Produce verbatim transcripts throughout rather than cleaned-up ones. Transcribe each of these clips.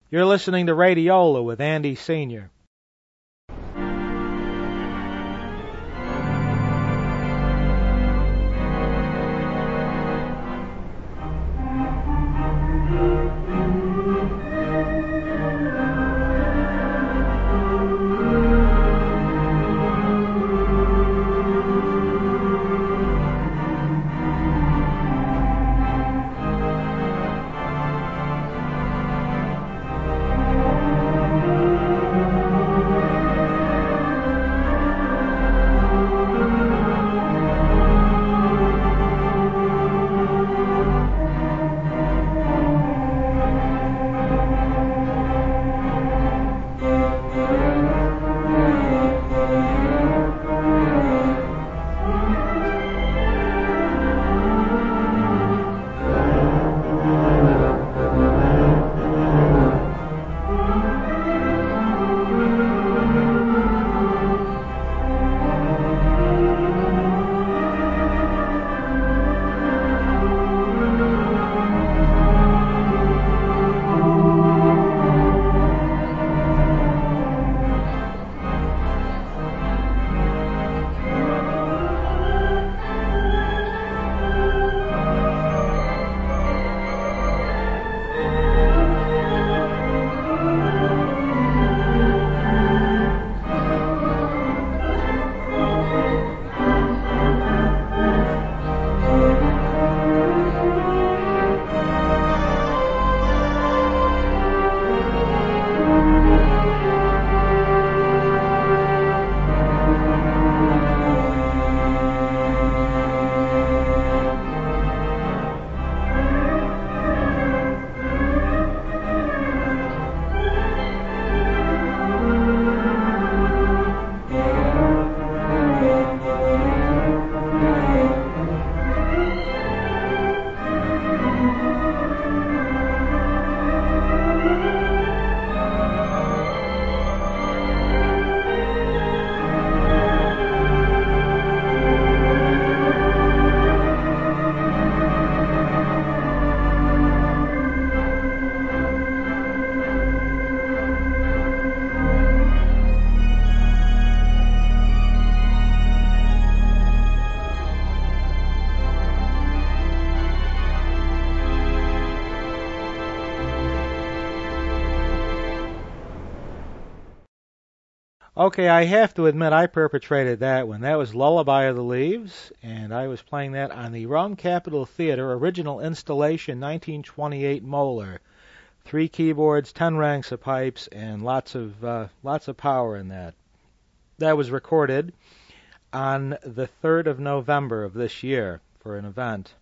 You're listening to Radiola with Andy Senior Okay, I have to admit I perpetrated that one. That was Lullaby of the Leaves, and I was playing that on the Rome Capitol Theater original installation nineteen twenty-eight Moeller. Three keyboards, ten ranks of pipes, and lots of uh, lots of power in that. That was recorded on the third of November of this year for an event.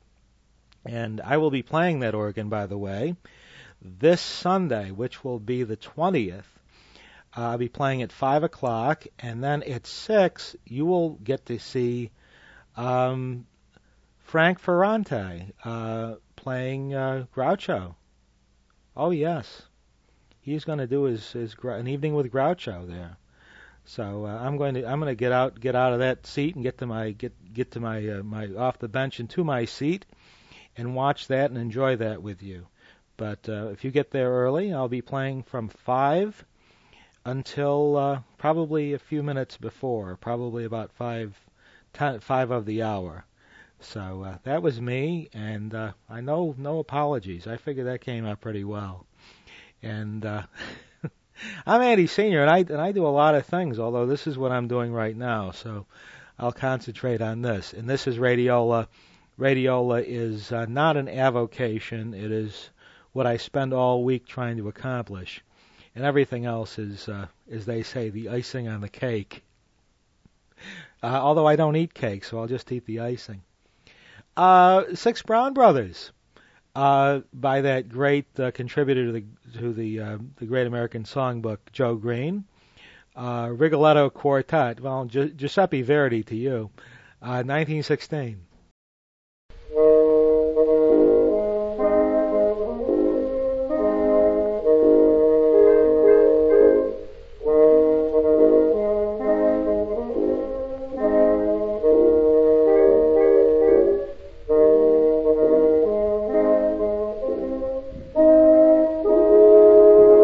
And I will be playing that organ, by the way, this Sunday, which will be the twentieth. Uh, I'll be playing at five o'clock, and then at six, you will get to see um, Frank Ferrante uh, playing uh, Groucho. Oh, yes. He's going to do his, his an evening with Groucho there. So uh, I'm going to I'm going to get out get out of that seat and get to my get get to my uh, my off the bench and to my seat and watch that and enjoy that with you. But uh, if you get there early, I'll be playing from five until uh, probably a few minutes before, probably about five, ten, five of the hour. So uh, that was me, and uh, I know no apologies. I figure that came out pretty well. And uh, I'm Andy Senior, and I and I do a lot of things. Although this is what I'm doing right now, so I'll concentrate on this. And this is Radiola. Radiola is uh, not an avocation. It is what I spend all week trying to accomplish. And everything else is, uh, as they say, the icing on the cake. Uh, although I don't eat cake, so I'll just eat the icing. Uh, Six Brown Brothers, uh, by that great uh, contributor to the to the uh, the Great American Songbook, Joe Green. Uh, Rigoletto Quartet. Well, Gi- Giuseppe Verdi to you. Uh, nineteen sixteen. Thank you.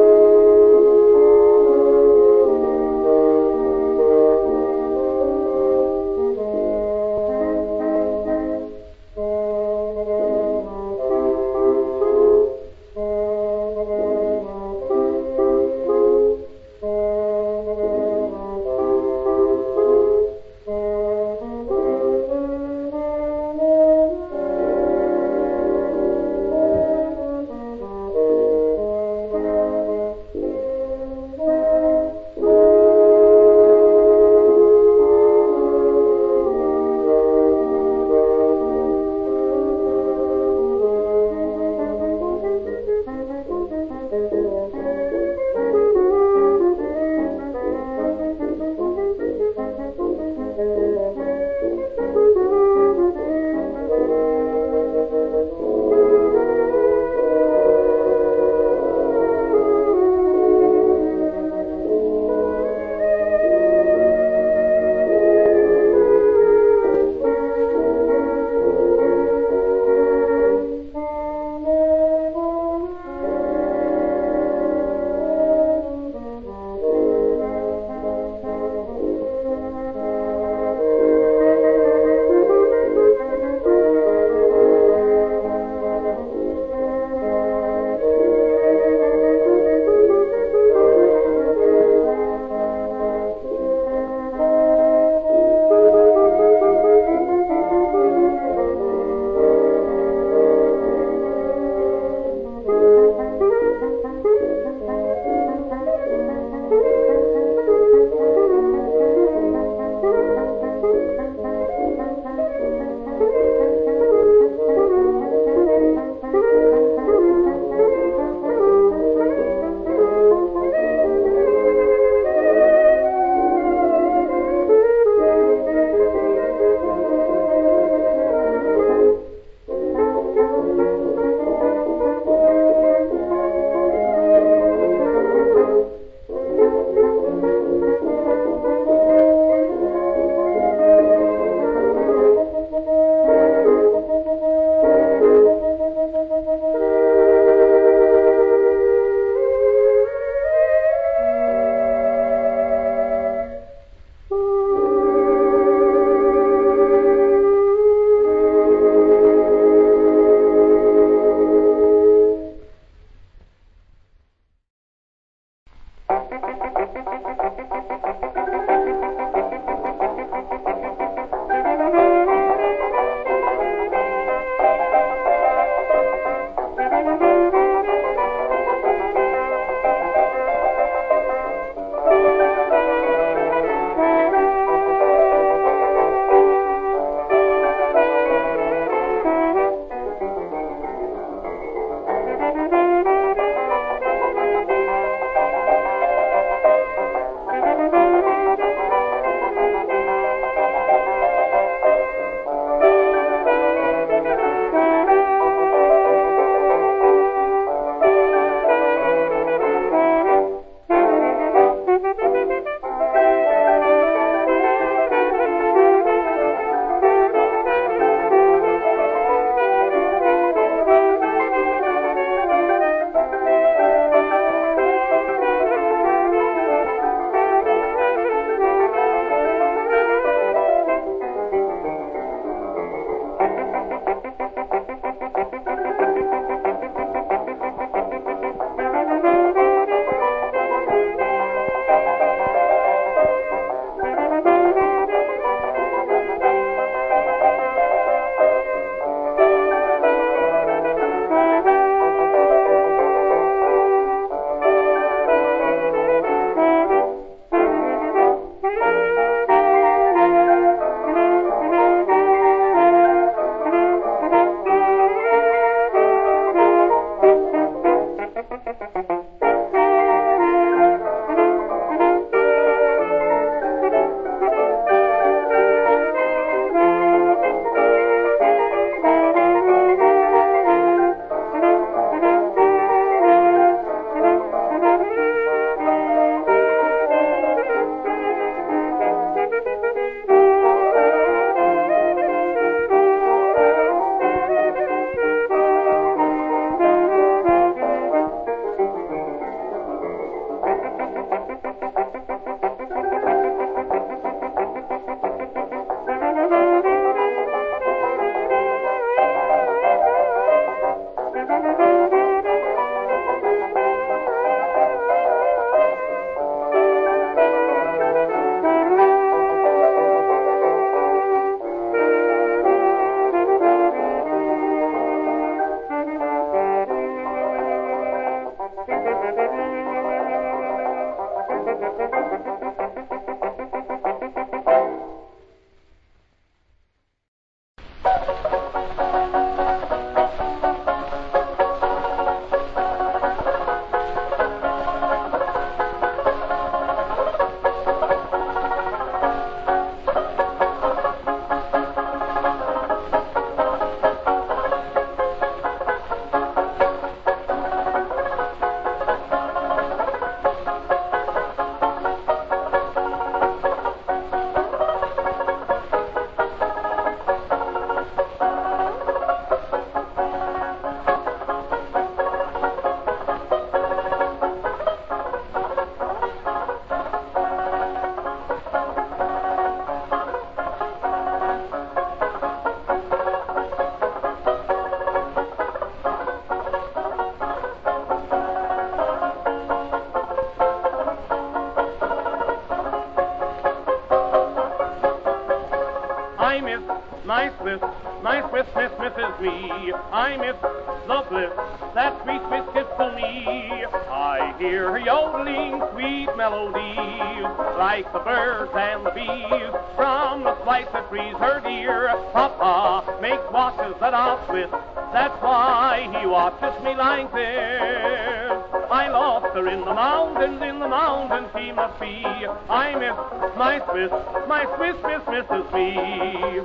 my Swiss, my Swiss Miss Missus Me. I miss the bliss that sweet Swiss gives to me. I hear her yodeling sweet melodies, like the birds and the bees, from the flight that breeze her dear. Papa makes watches that are Swiss, that's why he watches me like this. I lost her in the mountains, in the mountains she must be. I miss my Swiss, my Swiss Miss Missus Me.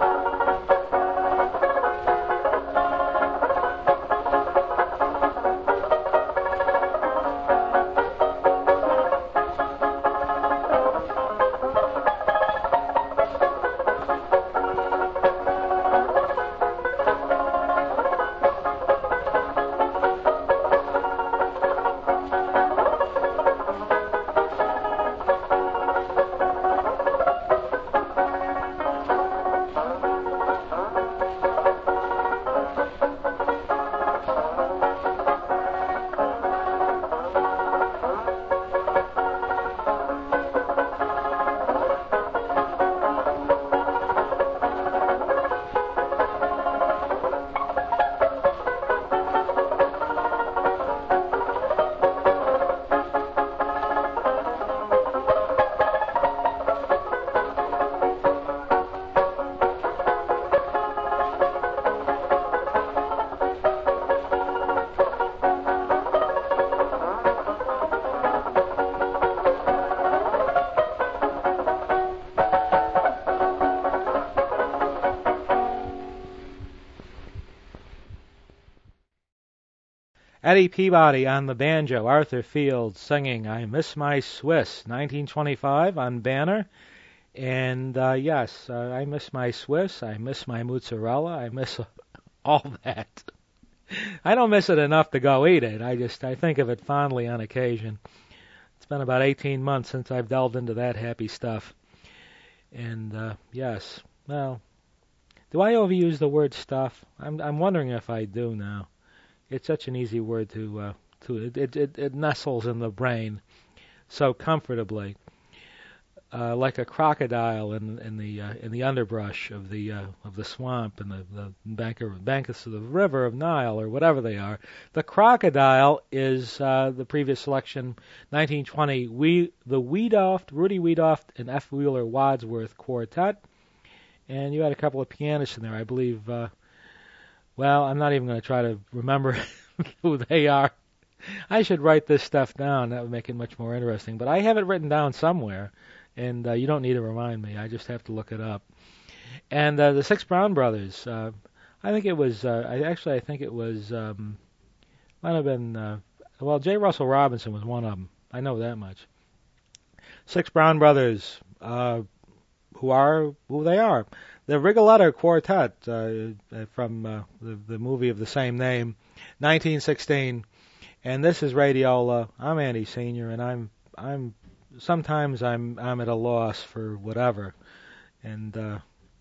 Eddie Peabody on the banjo, Arthur Field singing I Miss My Swiss, nineteen twenty-five on Banner. And uh, yes, uh, I miss my Swiss, I miss my mozzarella, I miss all that. I don't miss it enough to go eat it. I just I think of it fondly on occasion. It's been about eighteen months since I've delved into that happy stuff. And uh, yes, well, do I overuse the word stuff? I'm I'm wondering if I do now. It's such an easy word to uh, to it it, it it nestles in the brain so comfortably, uh, like a crocodile in in the uh, in the underbrush of the uh, of the swamp and the the bank of, banks of the river of Nile or whatever they are. The crocodile is uh, the previous selection, nineteen twenty. We the Wiedoeft, Rudy Wiedoeft and F. Wheeler Wadsworth Quartet, and you had a couple of pianists in there, I believe. Uh, well, I'm not even going to try to remember who they are. I should write this stuff down. That would make it much more interesting. But I have it written down somewhere. And uh, you don't need to remind me. I just have to look it up. And uh, the Six Brown Brothers. Uh, I think it was. Uh, I actually I think it was. Um, might have been. Uh, well, J. Russell Robinson was one of them. I know that much. Six Brown Brothers, uh, who are who they are. The Rigoletto Quartet uh, from uh, the the movie of the same name, nineteen sixteen. And this is Radiola. I'm Andy Senior, and I'm I'm. Sometimes I'm I'm at a loss for whatever, and uh,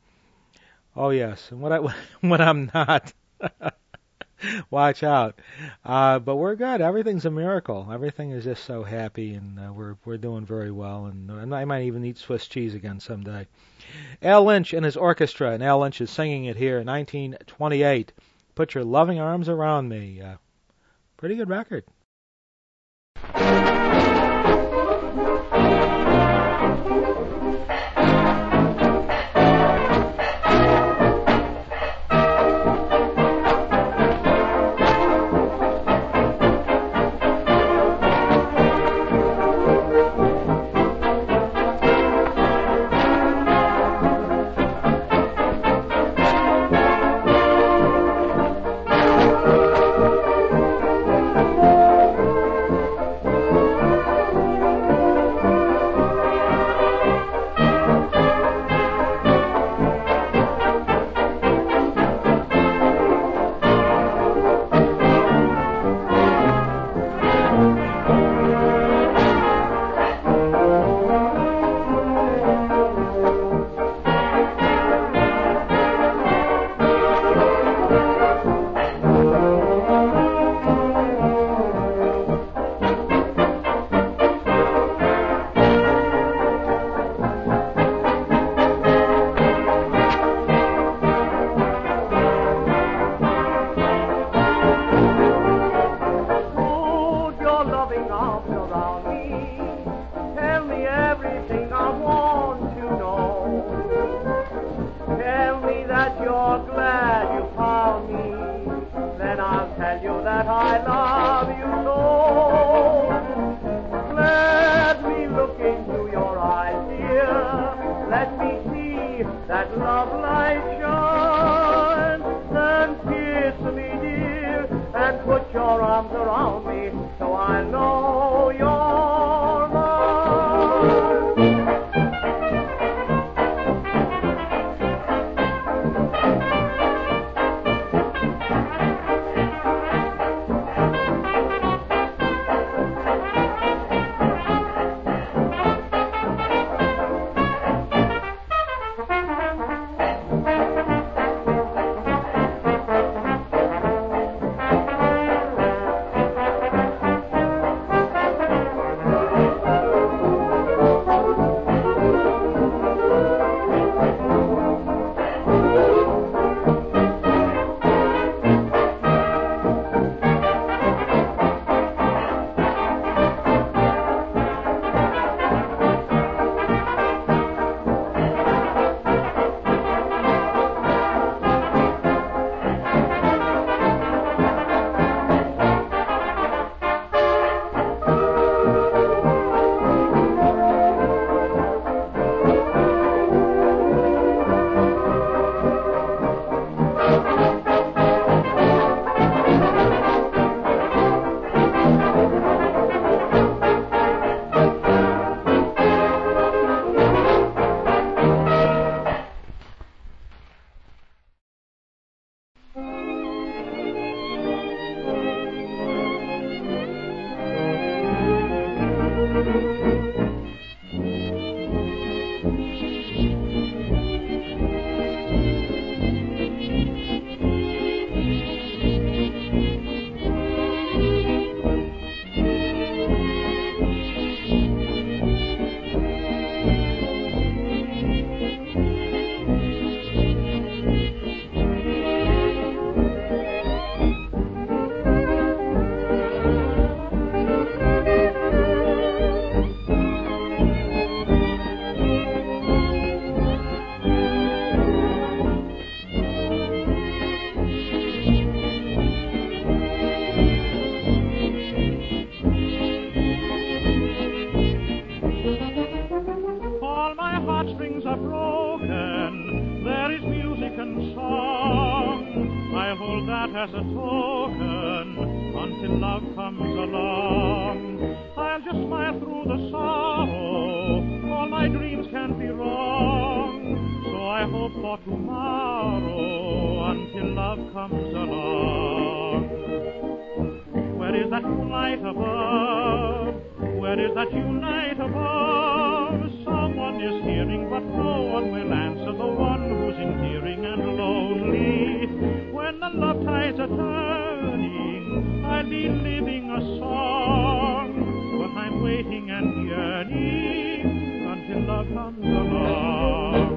oh yes, and when I when I'm not, watch out. Uh, but we're good. Everything's a miracle. Everything is just so happy, and uh, we're we're doing very well. And, and I might even eat Swiss cheese again someday. Al Lynch and his orchestra, and Al Lynch is singing it here, nineteen twenty-eight. Put Your Loving Arms Around Me. Uh, pretty good record. as a token until love comes along. I'll just smile through the sorrow, all my dreams can be wrong. So I hope for tomorrow until love comes along. Where is that moonlight above? Where is that unite above? Someone is hearing, but no one will answer the one who's endearing and lonely. When the love tides are turning, I'll be living a song, but I'm waiting and yearning until love comes along.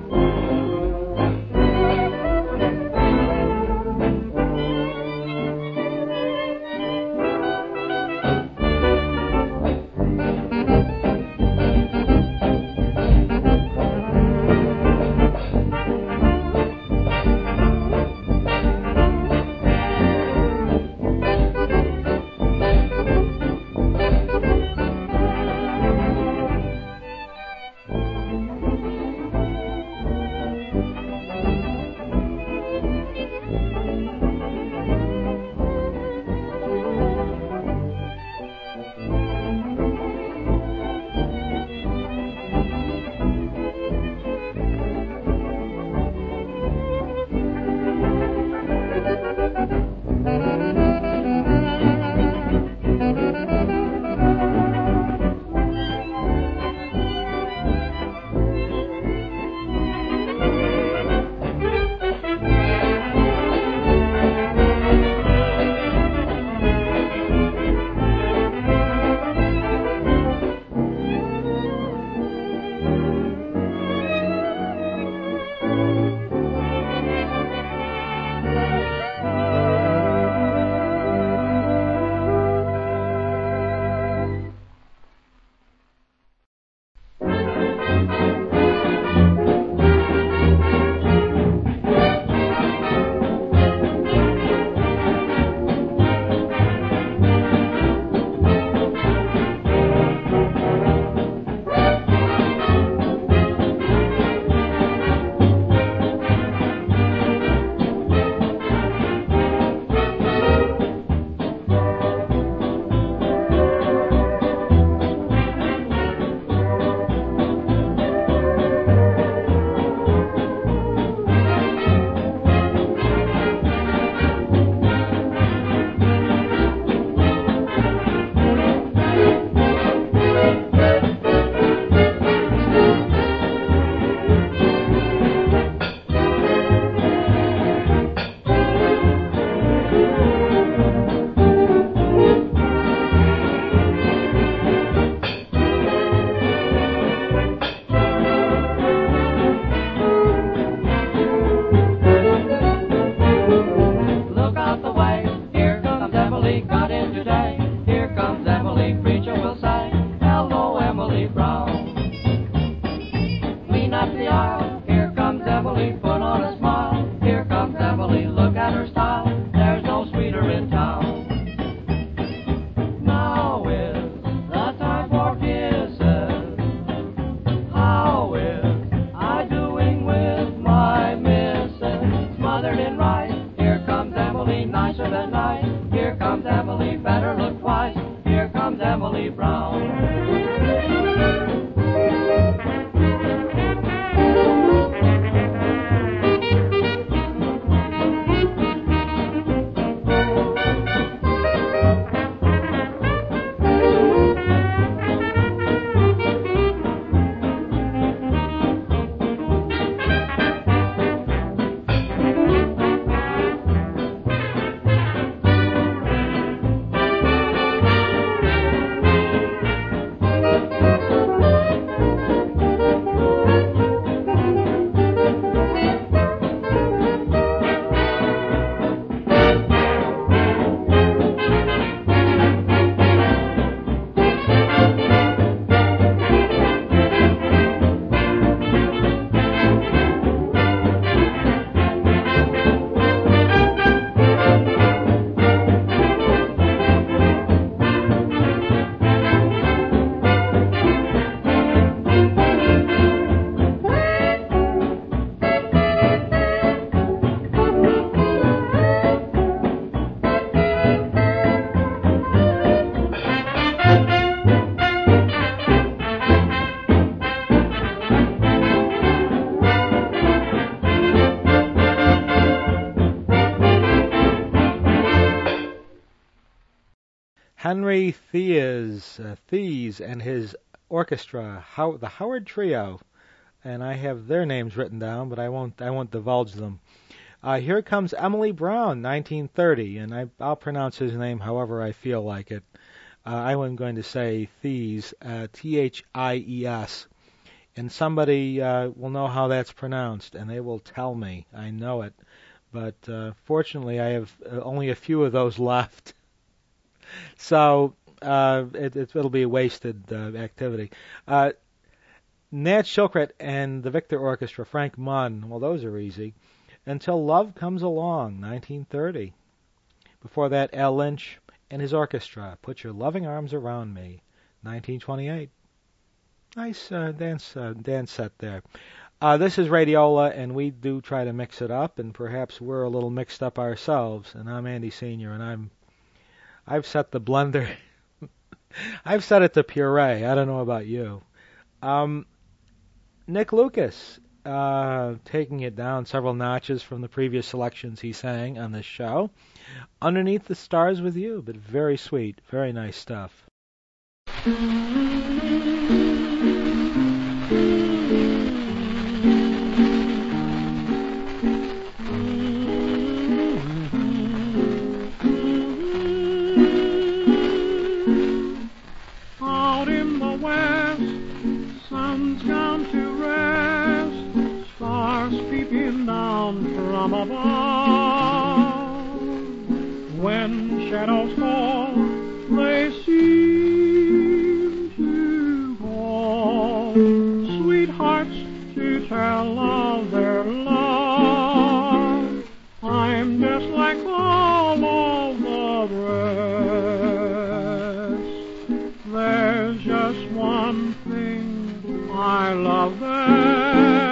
Henry Thies, uh, Thies and his orchestra, How, the Howard Trio, and I have their names written down, but I won't I won't divulge them. Uh, here comes Emily Brown, nineteen thirty, and I, I'll pronounce his name however I feel like it. Uh, I am going to say Thies, uh, T H I E S, and somebody uh, will know how that's pronounced, and they will tell me. I know it, but uh, fortunately I have uh, only a few of those left, so uh, it, it, it'll be a wasted uh, activity. Uh, Nat Shilkret and the Victor Orchestra, Frank Munn, well, those are easy. Until Love Comes Along, nineteen thirty. Before that, Al Lynch and his orchestra, Put Your Loving Arms Around Me, nineteen twenty-eight. Nice uh, dance uh, dance set there. Uh, this is Radiola, and we do try to mix it up, and perhaps we're a little mixed up ourselves. And I'm Andy Senior, and I'm I've set the blender. I've set it to puree. I don't know about you. Um, Nick Lucas. Uh, taking it down several notches from the previous selections he sang on this show. Underneath the Stars with You, but very sweet, very nice stuff. Out in the west, sun's gone to rest. Stars peeping down from above. When shadows fall, they seem to call sweethearts to tell of their love. I'm just like all of the rest. There's just one thing I love best.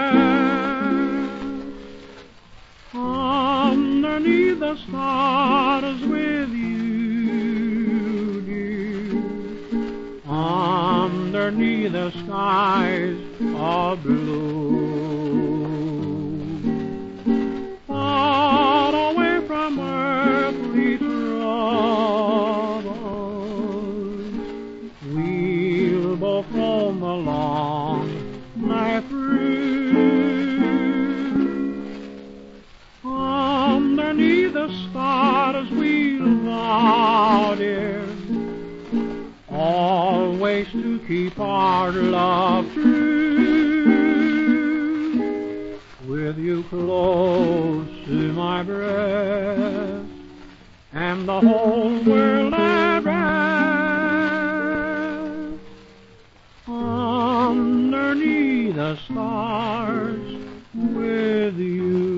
Underneath the stars with you, dear. Underneath the skies of blue. Far away from earthly troubles, we'll both roam along night through. Underneath the stars we'll vow, dear, always to keep our love true. With you close to my breast, and the whole world at rest. Underneath the stars with you.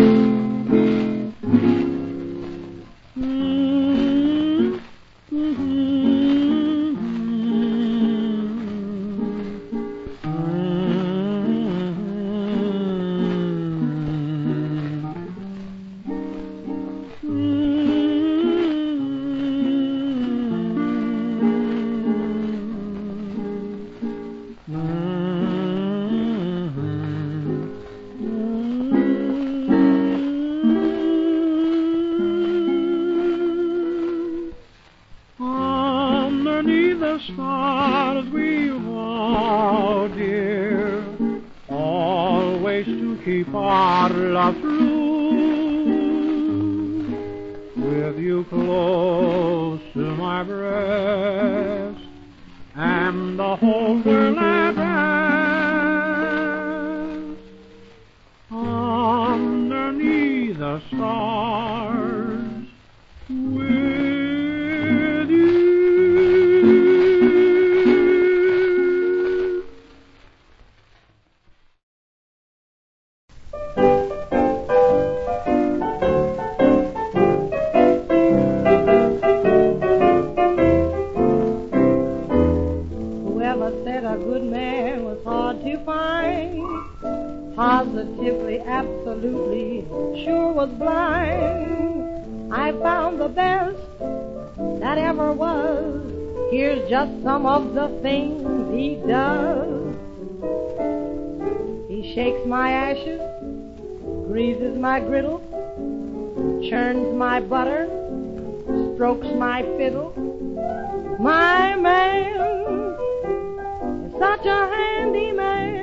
Stars we vow, dear, always to keep our love true. With you close to my breast, and the whole world at rest. Underneath the stars with positively, absolutely, sure was blind. I found the best that ever was. Here's just some of the things he does. He shakes my ashes, greases my griddle, churns my butter, strokes my fiddle, My man is such a handy man.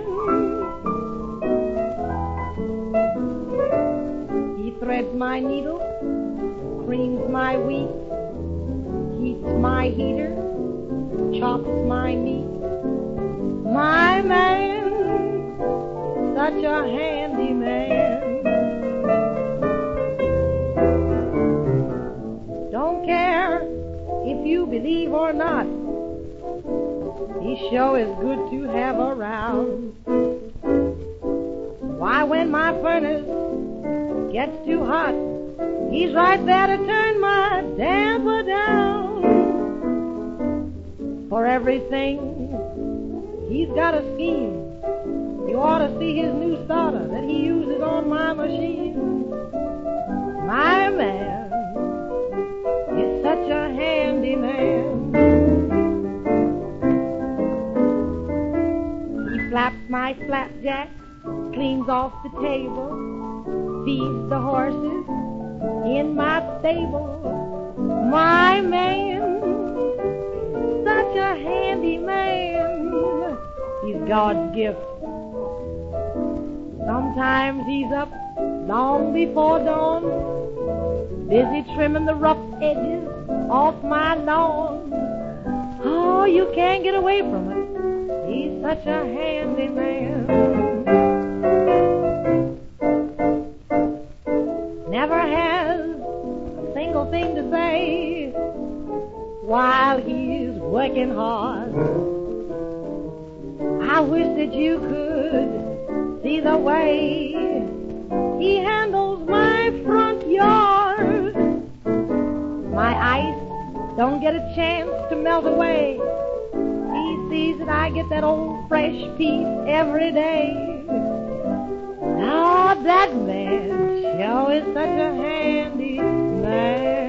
He threads my needle, creams my wheat, heats my heater, chops my meat. My man is such a handy man. Don't care if you believe or not, he sure is good to have around. Why, when my furnace gets too hot, he's right there to turn my damper down. For everything, he's got a scheme. You ought to see his new starter that he uses on my machine. My man is such a handy man. He flaps my flapjack, cleans off the table, feeds the horses in my stable. My man, such a handy man. He's God's gift. Sometimes he's up long before dawn, busy trimming the rough edges off my lawn. Oh, you can't get away from it. He's such a handy man. Never has a single thing to say while he's working hard. I wish that you could see the way he handles my front yard. My ice don't get a chance to melt away. He sees that I get that old fresh piece every day. Oh, that man sure is such a handy man.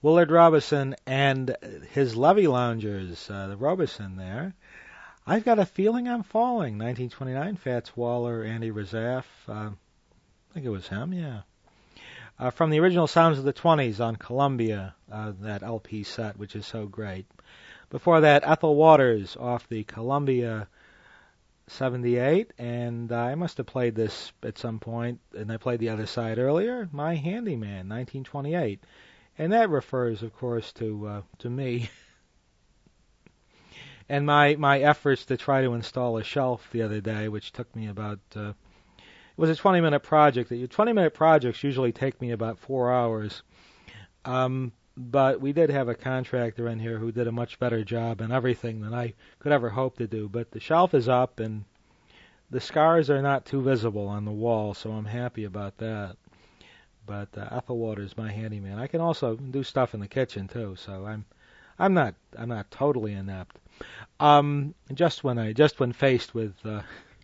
Willard Robeson and his Levee Loungers, uh, the Robeson there. I've Got a Feeling I'm Falling, nineteen twenty-nine, Fats Waller, Andy Razaf. Uh, I think it was him, yeah. Uh, from the original Sounds of the twenties on Columbia, uh, that L P set, which is so great. Before that, Ethel Waters off the Columbia seventy-eight, and uh, I must have played this at some point, and I played the other side earlier, My Handyman, nineteen twenty-eight. And that refers, of course, to uh, to me and my, my efforts to try to install a shelf the other day, which took me about, uh, it was a twenty-minute project. twenty-minute projects usually take me about four hours, um, but we did have a contractor in here who did a much better job and everything than I could ever hope to do. But the shelf is up, and the scars are not too visible on the wall, so I'm happy about that. But uh, Ethel Waters, My Handyman. I can also do stuff in the kitchen too, so I'm I'm not I'm not totally inept. Um, just when I just when faced with uh,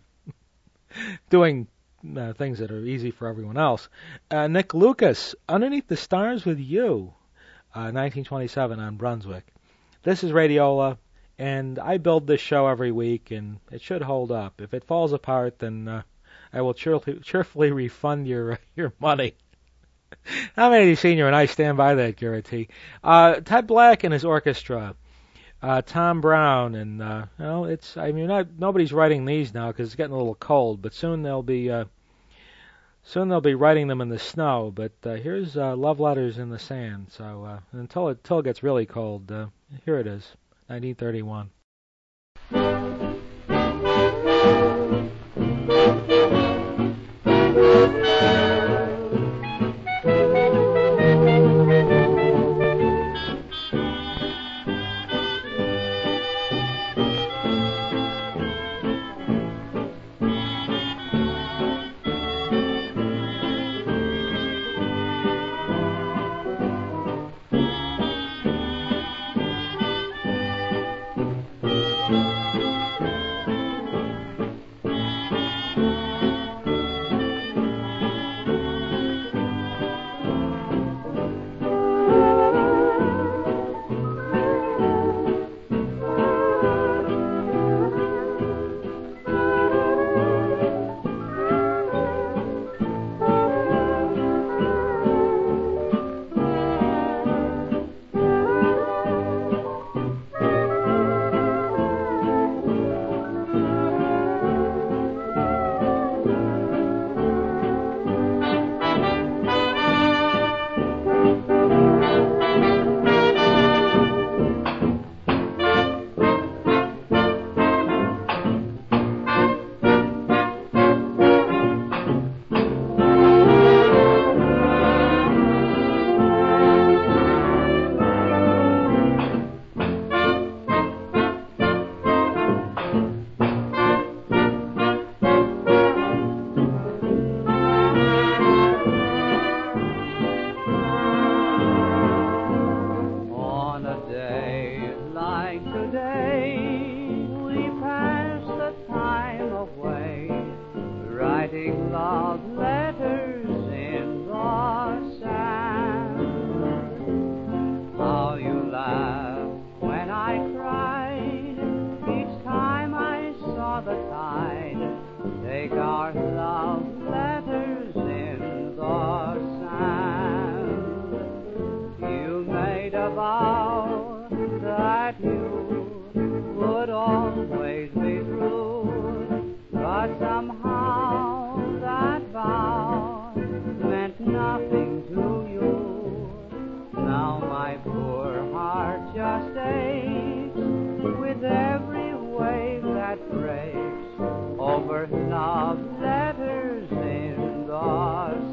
doing uh, things that are easy for everyone else, uh, Nick Lucas, Underneath the Stars with You, uh, nineteen twenty-seven on Brunswick. This is Radiola, and I build this show every week, and it should hold up. If it falls apart, then uh, I will cheerfully, cheerfully refund your your money. How many of you senior and I stand by that guarantee? Uh, Ted Black and his orchestra, uh, Tom Brown, and uh, you know, it's I mean, not nobody's writing these now because it's getting a little cold, but soon they'll be uh, soon they'll be writing them in the snow. But uh, here's uh, Love Letters in the Sand. So uh, until it until it gets really cold, uh, here it is, nineteen thirty-one. Over love letters in the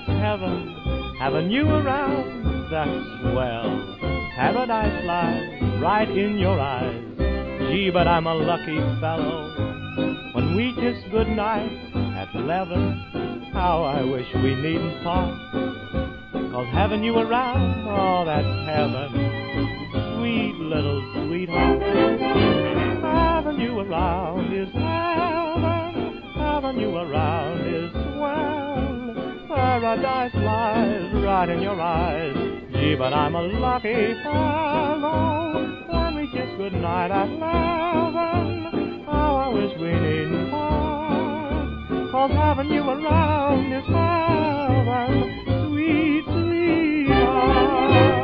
that's heaven. Having you around, that's swell. Paradise lies right in your eyes. Gee, but I'm a lucky fellow. When we kiss goodnight at eleven, how I wish we needn't part. 'Cause having you around, oh, that's heaven. Sweet little sweetheart. Having you around is heaven. Having you around is swell. Paradise lies right in your eyes. Gee, but I'm a lucky fellow. When we kiss goodnight at eleven, how I wish we needn't part. 'Cause having you around is heaven. Sweet, sweetheart.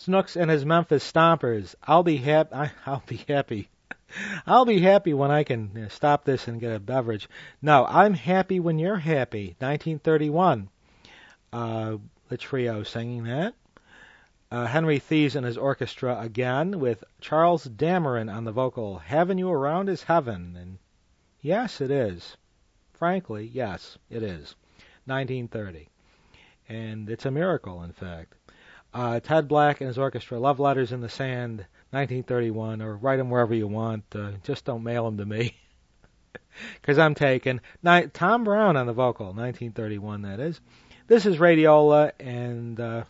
Snooks and his Memphis Stompers. I'll be happy. I'll be happy. I'll be happy when I can uh, stop this and get a beverage. No, I'm happy when you're happy. nineteen thirty-one. Uh, the trio singing that. Uh, Henry Thies and his orchestra again with Charles Dameron on the vocal. Having you around is heaven. And yes, it is. Frankly, yes, it is. nineteen thirty. And it's a miracle, in fact. Uh, Ted Black and his orchestra, Love Letters in the Sand, nineteen thirty-one, or write them wherever you want. Uh, just don't mail them to me, because I'm taken. Ni- Tom Brown on the vocal, nineteen thirty-one, that is. This is Radiola, and uh,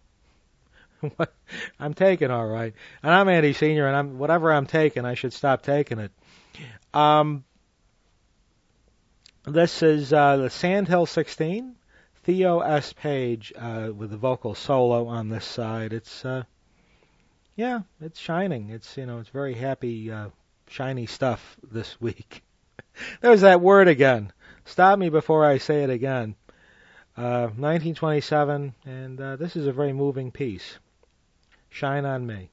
I'm taken, all right. And I'm Andy Senior, and I'm whatever I'm taking, I should stop taking it. Um, this is uh, the Sandhill sixteen. Theo S. Page uh, with the vocal solo on this side. It's uh, yeah, it's shining. It's you know, it's very happy, uh, shiny stuff this week. There's that word again. Stop me before I say it again. Uh, nineteen twenty-seven, and uh, this is a very moving piece. Shine on Me.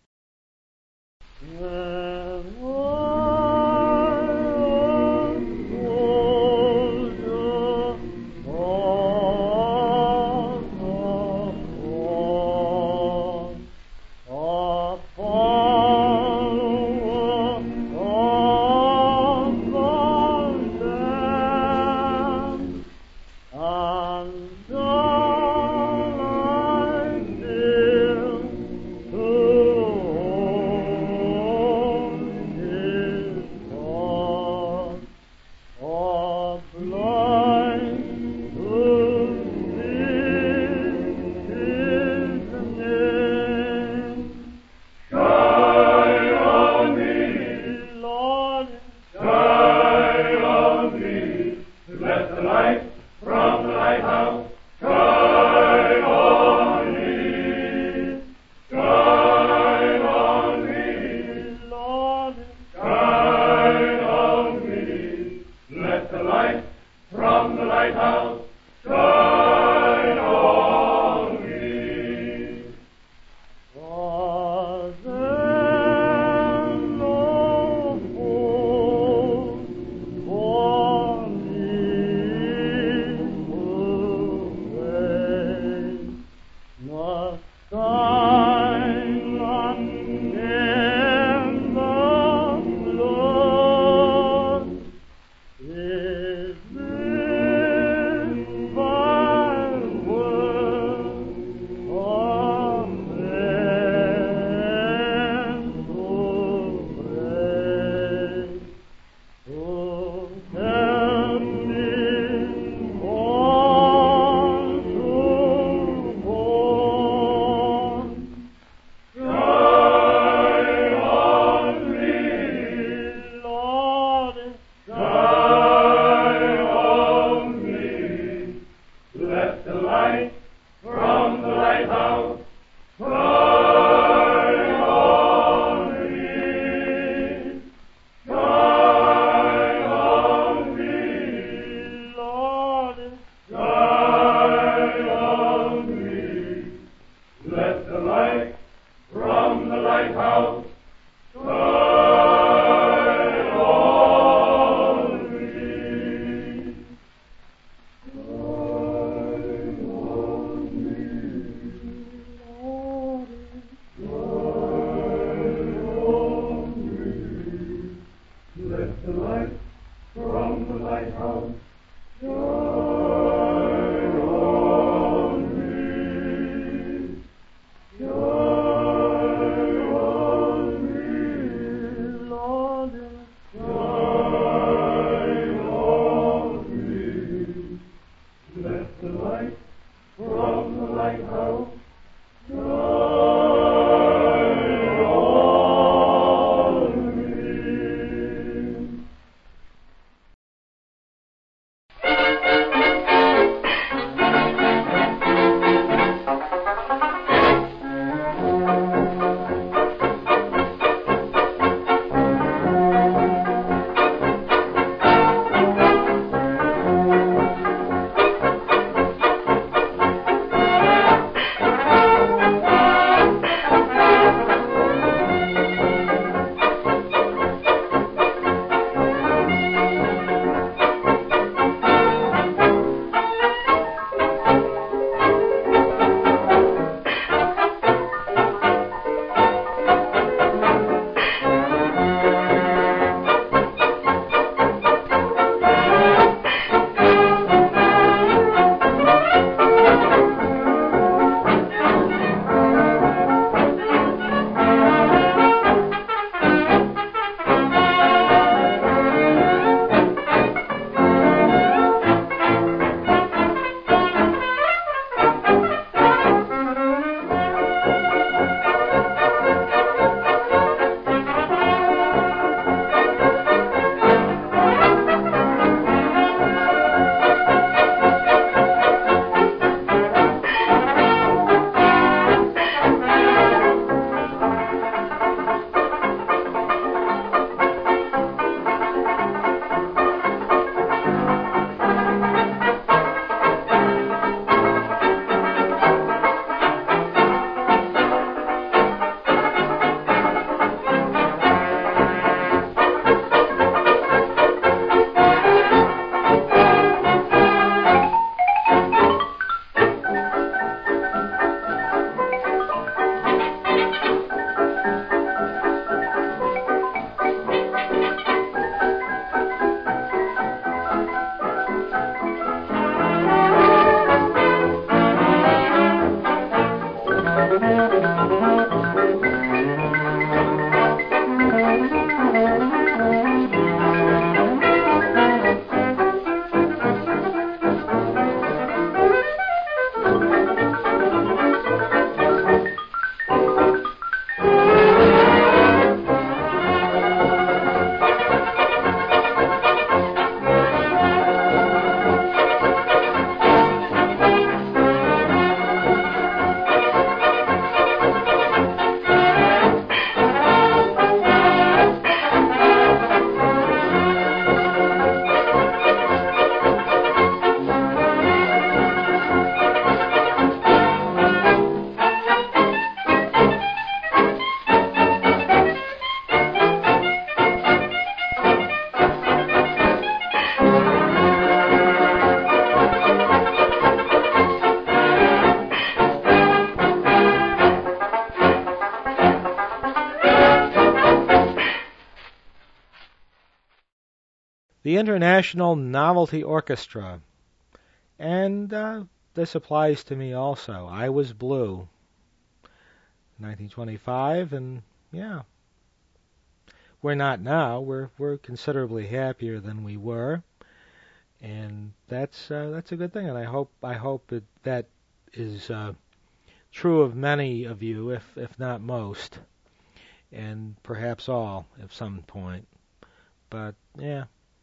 the International Novelty Orchestra. And uh, this applies to me also. I was blue. nineteen twenty-five, and yeah. We're not now. We're we're considerably happier than we were. And that's uh, that's a good thing, and I hope I hope it, that is uh, true of many of you, if if not most, and perhaps all at some point. But yeah,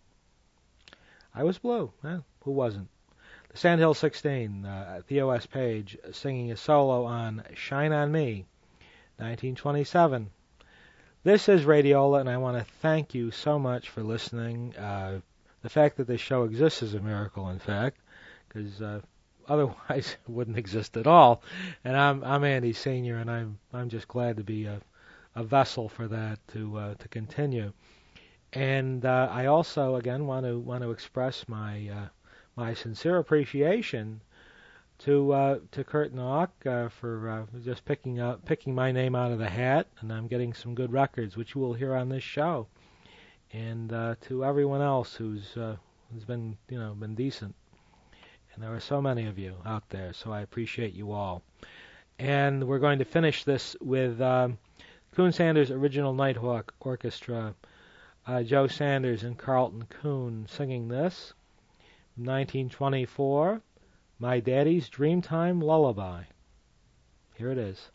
I was blue. Eh, who wasn't? The Sandhill sixteen, uh, Theo S. Page singing a solo on "Shine on Me," nineteen twenty-seven. This is Radiola, and I want to thank you so much for listening. Uh, The fact that this show exists is a miracle, in fact, because uh, otherwise it wouldn't exist at all. And I'm I'm Andy Senior, and I'm I'm just glad to be a, a vessel for that to uh, to continue. And uh, I also again want to want to express my uh, my sincere appreciation to uh, to Kurt Nock uh, for uh, just picking up picking my name out of the hat, and I'm getting some good records, which you will hear on this show. And uh, to everyone else who's uh, who's been you know been decent, and there are so many of you out there, so I appreciate you all. And we're going to finish this with um, Coon Sanders' original Nighthawk Orchestra, uh, Joe Sanders and Carlton Coon singing this, nineteen twenty-four, My Daddy's Dreamtime Lullaby. Here it is.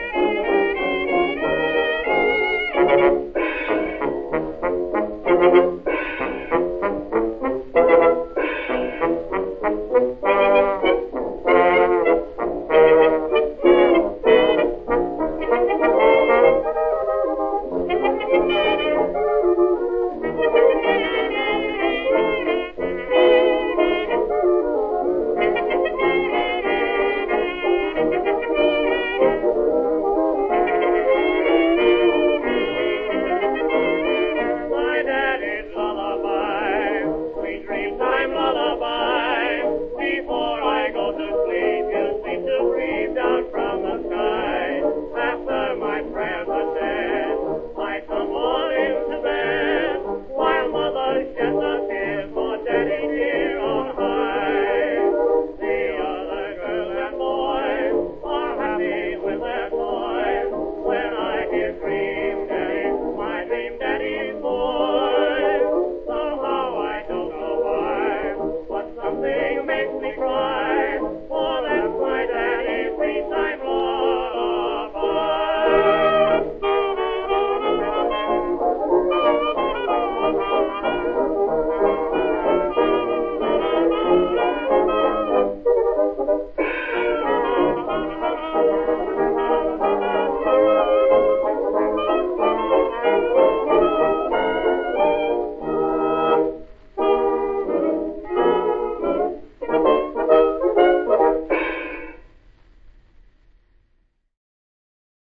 Thank you.